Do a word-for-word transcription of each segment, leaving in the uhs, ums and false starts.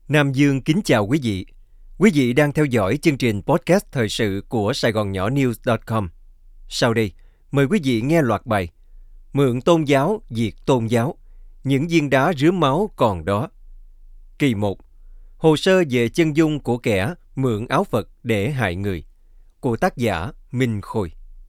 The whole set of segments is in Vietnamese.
Nam Dương kính chào quý vị. Quý vị đang theo dõi chương trình podcast thời sự của Sài Gòn Nhỏ News chấm com. Sau đây, mời quý vị nghe loạt bài Mượn tôn giáo, diệt tôn giáo, những viên đá rướm máu còn đó. Kỳ một. Hồ sơ về chân dung của kẻ mượn áo Phật để hại người, của tác giả Minh Khôi.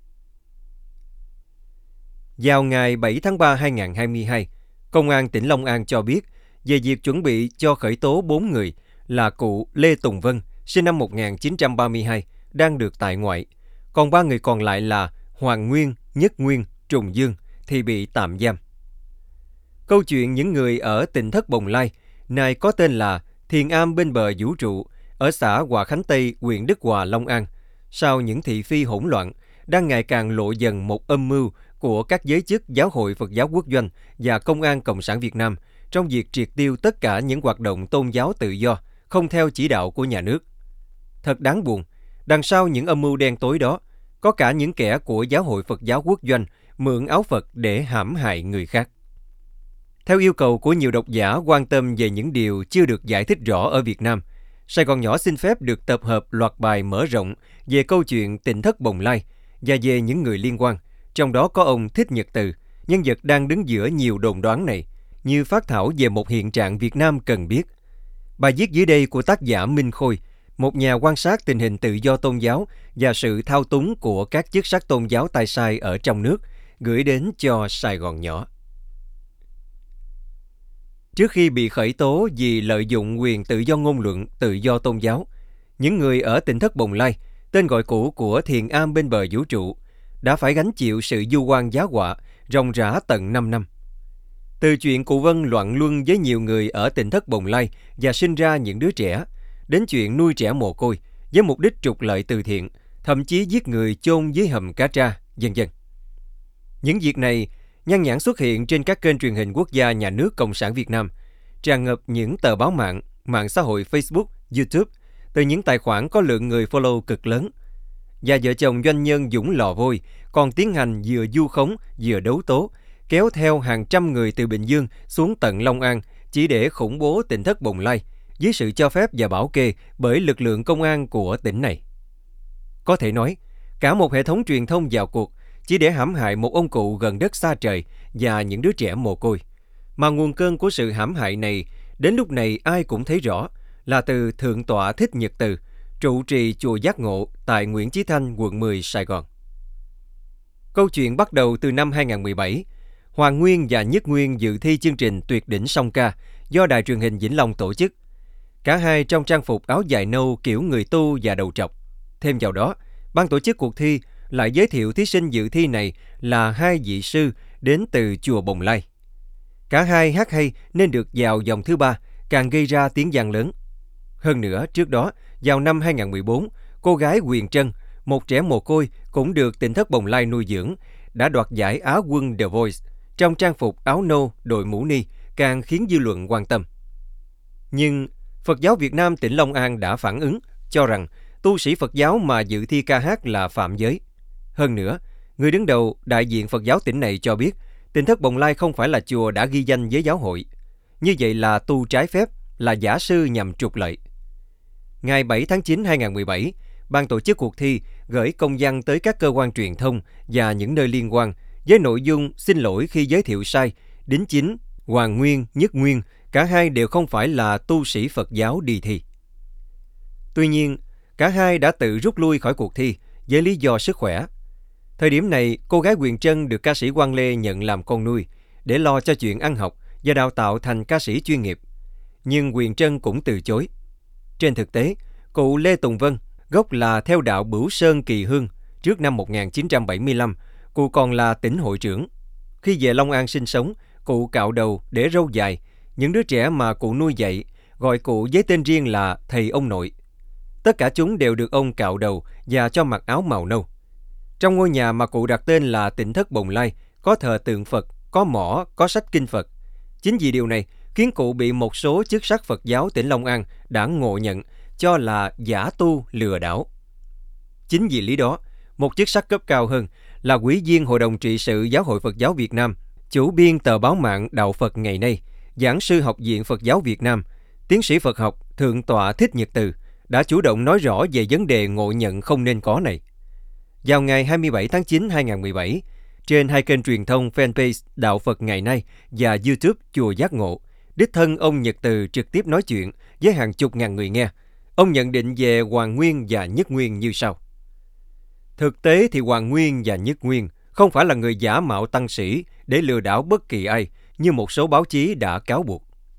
Vào ngày bảy tháng ba năm hai nghìn không trăm hai mươi hai, Công an tỉnh Long An cho biết về việc chuẩn bị cho khởi tố bốn người là cụ Lê Tùng Vân, sinh năm một nghìn chín trăm ba mươi hai, đang được tại ngoại. Còn ba người còn lại là Hoàng Nguyên, Nhất Nguyên, Trùng Dương thì bị tạm giam. Câu chuyện những người ở tỉnh Thất Bồng Lai, nay có tên là Thiền Am bên bờ vũ trụ, ở xã Hòa Khánh Tây, huyện Đức Hòa, Long An, sau những thị phi hỗn loạn, đang ngày càng lộ dần một âm mưu của các giới chức Giáo hội Phật giáo Quốc doanh và Công an Cộng sản Việt Nam trong việc triệt tiêu tất cả những hoạt động tôn giáo tự do, không theo chỉ đạo của nhà nước. Thật đáng buồn, đằng sau những âm mưu đen tối đó, có cả những kẻ của Giáo hội Phật giáo Quốc doanh mượn áo Phật để hãm hại người khác. Theo yêu cầu của nhiều độc giả quan tâm về những điều chưa được giải thích rõ ở Việt Nam, Sài Gòn Nhỏ xin phép được tập hợp loạt bài mở rộng về câu chuyện tỉnh Thất Bồng Lai và về những người liên quan, trong đó có ông Thích Nhật Từ, nhân vật đang đứng giữa nhiều đồn đoán này, như phát thảo về một hiện trạng Việt Nam cần biết. Bài viết dưới đây của tác giả Minh Khôi, một nhà quan sát tình hình tự do tôn giáo và sự thao túng của các chức sắc tôn giáo tay sai ở trong nước, gửi đến cho Sài Gòn Nhỏ. Trước khi bị khởi tố vì lợi dụng quyền tự do ngôn luận, tự do tôn giáo, những người ở tỉnh Thất Bồng Lai, tên gọi cũ của Thiền Am bên bờ vũ trụ, đã phải gánh chịu sự vu oan giá họa ròng rã tận năm năm. Từ chuyện cụ Vân loạn luân với nhiều người ở tỉnh Thất Bồng Lai và sinh ra những đứa trẻ, đến chuyện nuôi trẻ mồ côi với mục đích trục lợi từ thiện, thậm chí giết người chôn dưới hầm Cá Tra, vân vân. Những việc này nhan nhản xuất hiện trên các kênh truyền hình quốc gia nhà nước Cộng sản Việt Nam, tràn ngập những tờ báo mạng, mạng xã hội Facebook, YouTube, từ những tài khoản có lượng người follow cực lớn. Và vợ chồng doanh nhân Dũng Lò Vôi còn tiến hành vừa vu khống vừa đấu tố, kéo theo hàng trăm người từ Bình Dương xuống tận Long An chỉ để khủng bố tỉnh Thất Bồng Lai dưới sự cho phép và bảo kê bởi lực lượng công an của tỉnh này. Có thể nói, cả một hệ thống truyền thông vào cuộc chỉ để hãm hại một ông cụ gần đất xa trời và những đứa trẻ mồ côi. Mà nguồn cơn của sự hãm hại này, đến lúc này ai cũng thấy rõ, là từ Thượng tọa Thích Nhật Từ, trụ trì chùa Giác Ngộ tại Nguyễn Chí Thanh, quận mười, Sài Gòn. Câu chuyện bắt đầu từ năm hai nghìn không trăm mười bảy. Hoàng Nguyên và Nhất Nguyên dự thi chương trình Tuyệt đỉnh song ca do Đài truyền hình Vĩnh Long tổ chức. Cả hai trong trang phục áo dài nâu kiểu người tu và đầu trọc. Thêm vào đó, ban tổ chức cuộc thi lại giới thiệu thí sinh dự thi này là hai vị sư đến từ chùa Bồng Lai. Cả hai hát hay nên được vào vòng thứ ba, càng gây ra tiếng vang lớn. Hơn nữa, trước đó, vào năm hai nghìn không trăm mười bốn, cô gái Huyền Trân, một trẻ mồ côi cũng được tỉnh Thất Bồng Lai nuôi dưỡng, đã đoạt giải Á quân The Voice trong trang phục áo nâu đội mũ ni, càng khiến dư luận quan tâm. Nhưng Phật giáo Việt Nam tỉnh Long An đã phản ứng, cho rằng tu sĩ Phật giáo mà dự thi ca hát là phạm giới. Hơn nữa, người đứng đầu đại diện Phật giáo tỉnh này cho biết tỉnh Thất Bồng Lai không phải là chùa đã ghi danh với giáo hội. Như vậy là tu trái phép, là giả sư nhằm trục lợi. Ngày bảy tháng chín năm hai nghìn không trăm mười bảy, ban tổ chức cuộc thi gửi công văn tới các cơ quan truyền thông và những nơi liên quan với nội dung xin lỗi khi giới thiệu sai, đính chính, Hoàng Nguyên, Nhất Nguyên, cả hai đều không phải là tu sĩ Phật giáo đi thi. Tuy nhiên, cả hai đã tự rút lui khỏi cuộc thi với lý do sức khỏe. Thời điểm này, cô gái Huyền Trân được ca sĩ Quang Lê nhận làm con nuôi để lo cho chuyện ăn học và đào tạo thành ca sĩ chuyên nghiệp. Nhưng Huyền Trân cũng từ chối. Trên thực tế, cụ Lê Tùng Vân, gốc là theo đạo Bửu Sơn Kỳ Hương, trước năm một nghìn chín trăm bảy mươi lăm, cụ còn là tỉnh hội trưởng. Khi về Long An sinh sống, cụ cạo đầu để râu dài. Những đứa trẻ mà cụ nuôi dạy gọi cụ với tên riêng là thầy ông nội. Tất cả chúng đều được ông cạo đầu và cho mặc áo màu nâu. Trong ngôi nhà mà cụ đặt tên là tỉnh Thất Bồng Lai, có thờ tượng Phật, có mỏ, có sách kinh Phật. Chính vì điều này khiến cụ bị một số chức sắc Phật giáo tỉnh Long An đã ngộ nhận cho là giả tu lừa đảo. Chính vì lý đó, một chức sắc cấp cao hơn là Ủy viên Hội đồng trị sự Giáo hội Phật giáo Việt Nam, chủ biên tờ báo mạng Đạo Phật ngày nay, giảng sư Học viện Phật giáo Việt Nam, tiến sĩ Phật học, Thượng tọa Thích Nhật Từ đã chủ động nói rõ về vấn đề ngộ nhận không nên có này. Vào ngày hai mươi bảy tháng chín năm hai nghìn không trăm mười bảy, trên hai kênh truyền thông fanpage Đạo Phật Ngày Nay và YouTube Chùa Giác Ngộ, đích thân ông Nhật Từ trực tiếp nói chuyện với hàng chục ngàn người nghe. Ông nhận định về Hoàn Nguyên và Nhất Nguyên như sau. Thực tế thì Hoàn Nguyên và Nhất Nguyên không phải là người giả mạo tăng sĩ để lừa đảo bất kỳ ai như một số báo chí đã cáo buộc.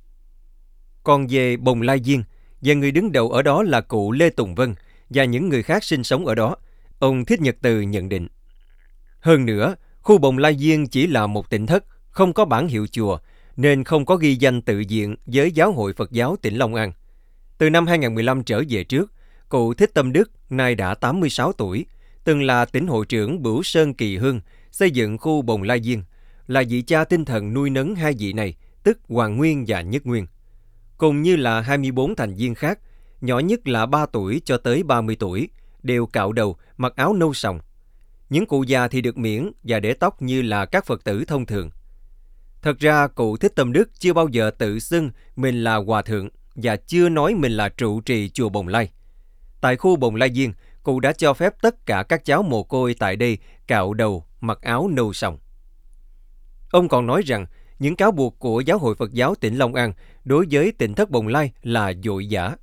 Còn về Bồng Lai Viên, và người đứng đầu ở đó là cụ Lê Tùng Vân và những người khác sinh sống ở đó, ông Thích Nhật Từ nhận định. Hơn nữa, khu Bồng Lai Viên chỉ là một tỉnh thất, không có bản hiệu chùa, nên không có ghi danh tự diện với Giáo hội Phật giáo tỉnh Long An. Từ năm hai nghìn không trăm mười lăm trở về trước, cụ Thích Tâm Đức, nay đã tám mươi sáu tuổi, từng là tỉnh hội trưởng Bửu Sơn Kỳ Hương, xây dựng khu Bồng Lai Viên, là vị cha tinh thần nuôi nấng hai vị này, tức Hoàn Nguyên và Nhất Nguyên. Cùng như là hai mươi bốn thành viên khác, nhỏ nhất là ba tuổi cho tới ba mươi tuổi, đều cạo đầu, mặc áo nâu sòng. Những cụ già thì được miễn và để tóc như là các Phật tử thông thường. Thật ra, cụ Thích Tâm Đức chưa bao giờ tự xưng mình là hòa thượng và chưa nói mình là trụ trì chùa Bồng Lai. Tại khu Bồng Lai Viên, cụ đã cho phép tất cả các cháu mồ côi tại đây cạo đầu, mặc áo nâu sòng. Ông còn nói rằng những cáo buộc của Giáo hội Phật giáo tỉnh Long An đối với tỉnh thất Bồng Lai là dội giả.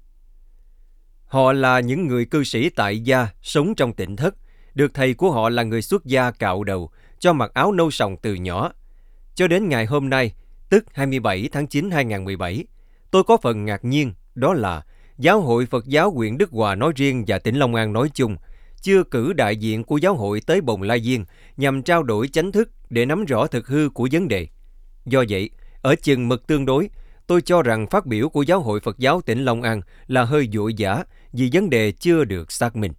Họ là những người cư sĩ tại gia sống trong tỉnh thất, được thầy của họ là người xuất gia cạo đầu, cho mặc áo nâu sòng từ nhỏ. Cho đến ngày hôm nay, tức hai mươi bảy tháng chín năm hai nghìn không trăm mười bảy, tôi có phần ngạc nhiên, đó là Giáo hội Phật giáo huyện Đức Hòa nói riêng và tỉnh Long An nói chung chưa cử đại diện của giáo hội tới Bồng Lai Viên nhằm trao đổi chánh thức để nắm rõ thực hư của vấn đề. Do vậy, ở chừng mực tương đối, tôi cho rằng phát biểu của Giáo hội Phật giáo tỉnh Long An là hơi vội vã vì vấn đề chưa được xác minh.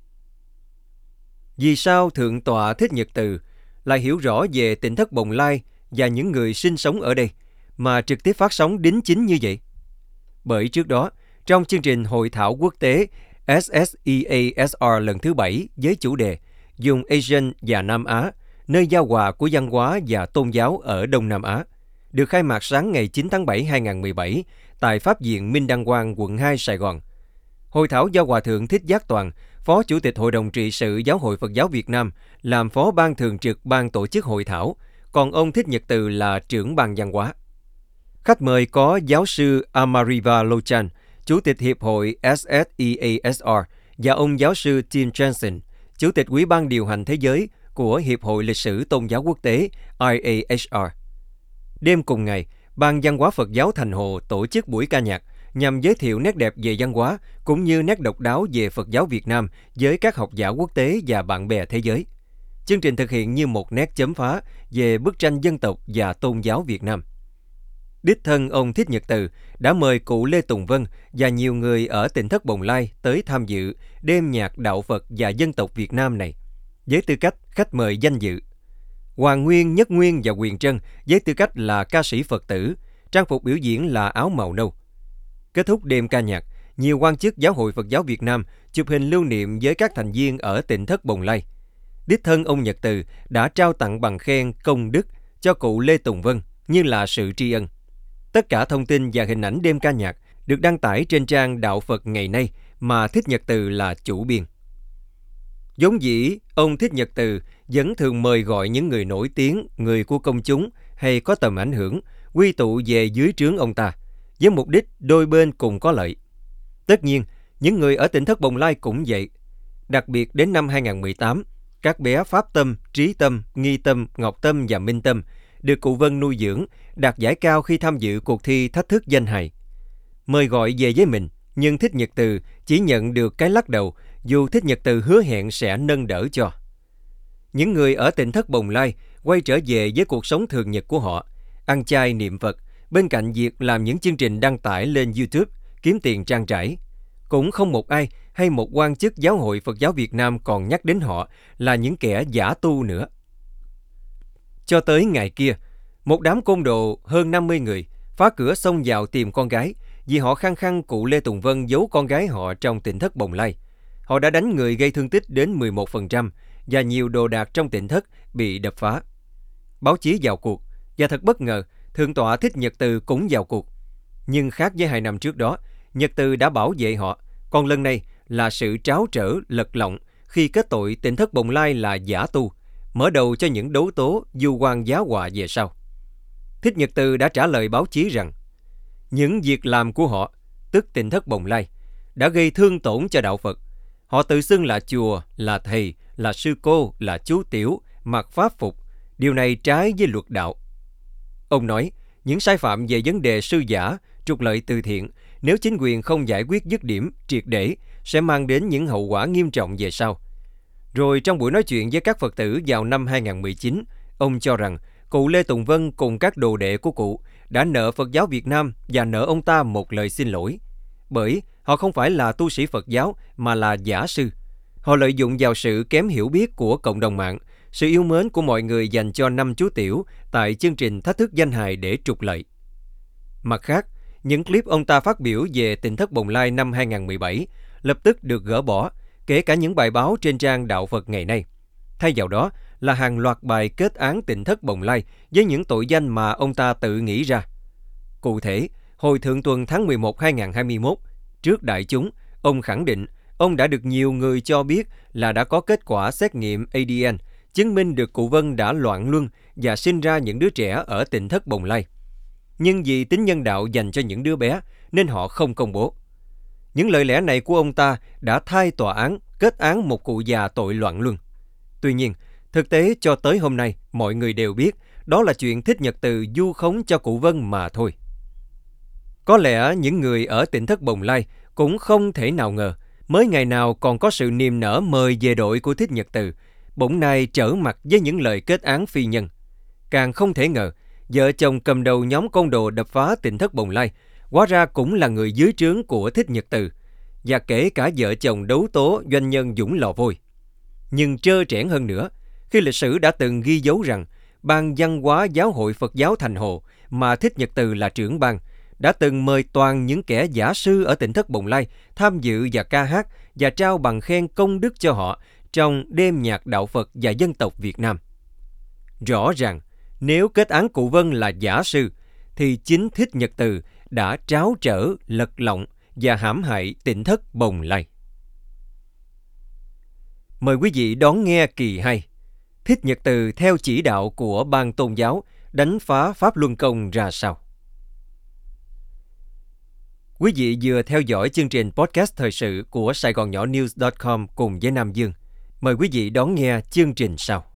Vì sao Thượng tọa Thích Nhật Từ lại hiểu rõ về tỉnh thất Bồng Lai và những người sinh sống ở đây mà trực tiếp phát sóng đính chính như vậy? Bởi trước đó, trong chương trình hội thảo quốc tế S S E A S R lần thứ bảy với chủ đề Dùng Asian và Nam Á, nơi giao hòa của văn hóa và tôn giáo ở Đông Nam Á, được khai mạc sáng ngày chín tháng bảy năm hai nghìn không trăm mười bảy tại Pháp viện Minh Đăng Quang, quận hai, Sài Gòn. Hội thảo do Hòa thượng Thích Giác Toàn, Phó Chủ tịch Hội đồng trị sự Giáo hội Phật giáo Việt Nam, làm Phó Ban Thường trực Ban tổ chức hội thảo, còn ông Thích Nhật Từ là trưởng ban văn hóa. Khách mời có giáo sư Amariva Lochan, Chủ tịch Hiệp hội S S E A S R, và ông giáo sư Tim Jensen, Chủ tịch Ủy ban điều hành thế giới của Hiệp hội Lịch sử Tôn giáo quốc tế I A H R. Đêm cùng ngày, Ban văn hóa Phật giáo Thành Hồ tổ chức buổi ca nhạc nhằm giới thiệu nét đẹp về văn hóa cũng như nét độc đáo về Phật giáo Việt Nam với các học giả quốc tế và bạn bè thế giới. Chương trình thực hiện như một nét chấm phá về bức tranh dân tộc và tôn giáo Việt Nam. Đích thân ông Thích Nhật Từ đã mời cụ Lê Tùng Vân và nhiều người ở tỉnh thất Bồng Lai tới tham dự đêm nhạc đạo Phật và dân tộc Việt Nam này, với tư cách khách mời danh dự. Hoàn Nguyên, Nhất Nguyên và Quyền Trân với tư cách là ca sĩ Phật tử, trang phục biểu diễn là áo màu nâu. Kết thúc đêm ca nhạc, nhiều quan chức Giáo hội Phật giáo Việt Nam chụp hình lưu niệm với các thành viên ở tỉnh thất Bồng Lai. Đích thân ông Nhật Từ đã trao tặng bằng khen công đức cho cụ Lê Tùng Vân như là sự tri ân. Tất cả thông tin và hình ảnh đêm ca nhạc được đăng tải trên trang Đạo Phật Ngày Nay mà Thích Nhật Từ là chủ biên. Vốn dĩ, ông Thích Nhật Từ vẫn thường mời gọi những người nổi tiếng, người của công chúng hay có tầm ảnh hưởng quy tụ về dưới trướng ông ta, với mục đích đôi bên cùng có lợi. Tất nhiên, những người ở tỉnh thất Bồng Lai cũng vậy. Đặc biệt đến năm hai nghìn không trăm mười tám, các bé Pháp Tâm, Trí Tâm, Nghi Tâm, Ngọc Tâm và Minh Tâm được cụ Vân nuôi dưỡng, đạt giải cao khi tham dự cuộc thi thách thức danh hài. Mời gọi về với mình, nhưng Thích Nhật Từ chỉ nhận được cái lắc đầu, dù Thích Nhật Từ hứa hẹn sẽ nâng đỡ cho. Những người ở tỉnh thất Bồng Lai quay trở về với cuộc sống thường nhật của họ, ăn chay niệm Phật, bên cạnh việc làm những chương trình đăng tải lên YouTube, kiếm tiền trang trải. Cũng không một ai hay một quan chức Giáo hội Phật giáo Việt Nam còn nhắc đến họ là những kẻ giả tu nữa. Cho tới ngày kia, một đám côn đồ hơn năm mươi người phá cửa xông vào tìm con gái vì họ khăng khăng cụ Lê Tùng Vân giấu con gái họ trong tỉnh thất Bồng Lai. Họ đã đánh người gây thương tích đến mười một phần trăm và nhiều đồ đạc trong tỉnh thất bị đập phá. Báo chí vào cuộc và thật bất ngờ, Thượng tọa Thích Nhật Từ cũng vào cuộc. Nhưng khác với hai năm trước đó, Nhật Từ đã bảo vệ họ, còn lần này là sự tráo trở lật lọng khi kết tội Tỉnh thất Bồng Lai là giả tu, mở đầu cho những đấu tố du quan giá họa về sau. Thích Nhật Từ đã trả lời báo chí rằng những việc làm của họ, tức Tỉnh thất Bồng Lai, đã gây thương tổn cho đạo Phật. Họ tự xưng là chùa, là thầy, là sư cô, là chú tiểu, mặc pháp phục. Điều này trái với luật đạo. Ông nói, những sai phạm về vấn đề sư giả, trục lợi từ thiện, nếu chính quyền không giải quyết dứt điểm, triệt để, sẽ mang đến những hậu quả nghiêm trọng về sau. Rồi trong buổi nói chuyện với các Phật tử vào năm hai không một chín, ông cho rằng cụ Lê Tùng Vân cùng các đồ đệ của cụ đã nợ Phật giáo Việt Nam và nợ ông ta một lời xin lỗi. Bởi họ không phải là tu sĩ Phật giáo mà là giả sư. Họ lợi dụng vào sự kém hiểu biết của cộng đồng mạng, sự yêu mến của mọi người dành cho năm chú tiểu tại chương trình Thách thức danh hài để trục lợi. Mặt khác, những clip ông ta phát biểu về Tỉnh thất Bồng Lai năm hai không một bảy lập tức được gỡ bỏ, kể cả những bài báo trên trang Đạo Phật ngày nay. Thay vào đó là hàng loạt bài kết án Tỉnh thất Bồng Lai với những tội danh mà ông ta tự nghĩ ra. Cụ thể, hồi thượng tuần tháng mười một năm hai không hai mốt, trước đại chúng, ông khẳng định ông đã được nhiều người cho biết là đã có kết quả xét nghiệm a đê en, chứng minh được cụ Vân đã loạn luân và sinh ra những đứa trẻ ở Tỉnh thất Bồng Lai. Nhưng vì tính nhân đạo dành cho những đứa bé nên họ không công bố. Những lời lẽ này của ông ta đã thay tòa án kết án một cụ già tội loạn luân. Tuy nhiên, thực tế cho tới hôm nay mọi người đều biết đó là chuyện Thích Nhật Từ vu khống cho cụ Vân mà thôi. Có lẽ những người ở Tỉnh thất Bồng Lai cũng không thể nào ngờ mới ngày nào còn có sự niềm nở mời về đội của Thích Nhật Từ, bỗng nay trở mặt với những lời kết án phi nhân. Càng không thể ngờ, vợ chồng cầm đầu nhóm côn đồ đập phá Tỉnh thất Bồng Lai hóa ra cũng là người dưới trướng của Thích Nhật Từ, và kể cả vợ chồng đấu tố doanh nhân Dũng Lò Vôi. Nhưng trơ trẽn hơn nữa, khi lịch sử đã từng ghi dấu rằng Ban Văn hóa Giáo hội Phật giáo Thành Hồ mà Thích Nhật Từ là trưởng ban đã từng mời toàn những kẻ giả sư ở Tỉnh thất Bồng Lai tham dự và ca hát và trao bằng khen công đức cho họ trong đêm nhạc đạo Phật và dân tộc Việt Nam. Rõ ràng, nếu kết án cụ Vân là giả sư, thì chính Thích Nhật Từ đã tráo trở, lật lọng và hãm hại Tỉnh thất Bồng Lai. Mời quý vị đón nghe kỳ hai. Thích Nhật Từ theo chỉ đạo của Ban Tôn giáo đánh phá Pháp Luân Công ra sao? Quý vị vừa theo dõi chương trình podcast thời sự của Sài Gòn Nhỏ News chấm com cùng với Nam Dương. Mời quý vị đón nghe chương trình sau.